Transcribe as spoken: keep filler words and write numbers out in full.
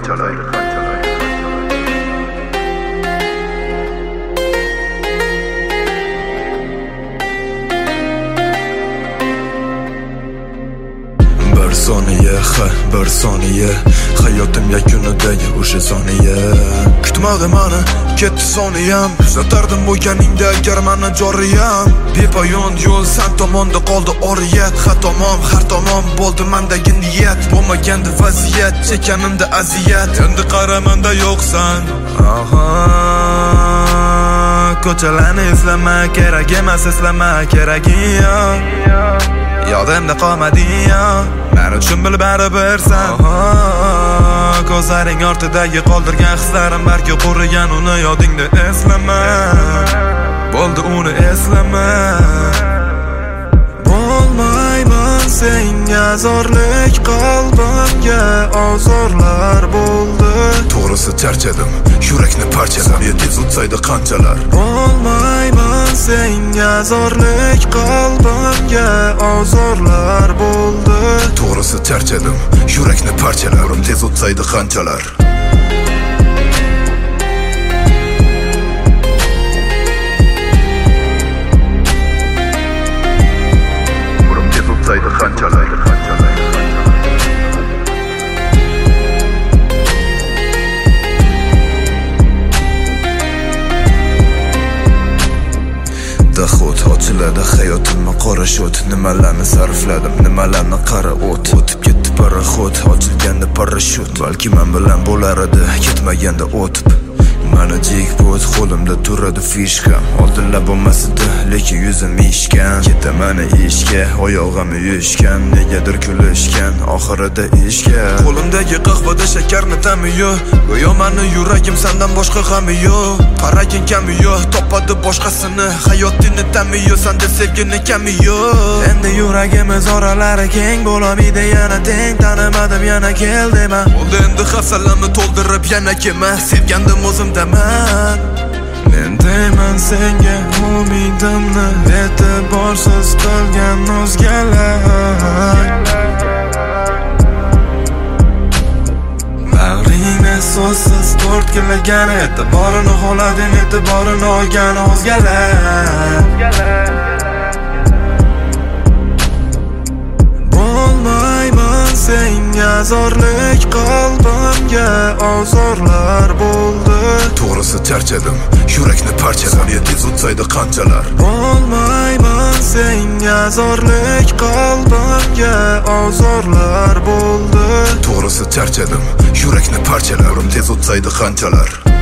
qanchalar bir soniya, ha, bir soniya hayotim yakunidagi o'sha soniya kutmag'im mani, ketdi soniyam uzatardim bo'lganingda agar mani joriyam bepoyon yo'l san tomonda qoldi oriyat har tomon har tomon bo'ldi mendagi niyat bo'lmagandi vaziyat chekkanimda aziyat endi qaramanda yo'qsan aha ko'chalarni eslama kerak emas eslama keraging yodimda qolmading men uchun bilib baribirsan ko'zlaring ortidagi qoldirgan hislarim balki qurigan uni yodingda eslama bo'ldi uni eslama bo'lmayman senga zorlik qalbimga ozorlar bo'ldi to'g'risi charchadim yurakni parchalam tez o'tsaydi qanchalar bo'lmayman senga zorlik qalbimga ozorlar bo'ldi to'g'risi charchadim yurakni parchalarim tez o'tsaydi qanchalar tez o'tsaydi qanchalar dahot ochiladi hayotimni qora shot nimalarni sarfladim nimalarni qara o't o'tib ketdi paraxod ochilganda parashyut balki men bilan bo'lar edi ketmaganda o'tib mani jekpot qo'limda turadi fishka oldinlar bo'lmasdi lekin yuzim ishgan ketaman ishga oyog'im uyushgan negadir kulishgan oxirida ishga qo'limdagi qahvada shakarni ta'mi yo'q go'yo mani yuragim sendan boshqa g'ami yo'q qaragin kami yo'q topadi boshqasini hayotingni ta'mi yo'q senda sevgini kami yo'q endi yuragimiz oralari keng bo'lmaydi yana teng tanimadim yana kel dema bo'ldi endi hafsalamni to'ldirib yana kelma sevgandim o'zimdaman men deyman senga umidimni e'tiborsiz qilgan o'zgalar bag'ringni so'zsiz tortkilagan e'tiborini xohlading e'tiborini olgan o'zgalar bo'lmayman senga zorlik qalbimga ozorlar bo'ldi to'g'risi charchadim yurakni parchalar tez o'tsaydi qanchalar bo'lmayman senga zorlik qalbimga ozorlar bo'ldi to'g'risi charchadim yurakni parchalarim tez o'tsaydi qanchalar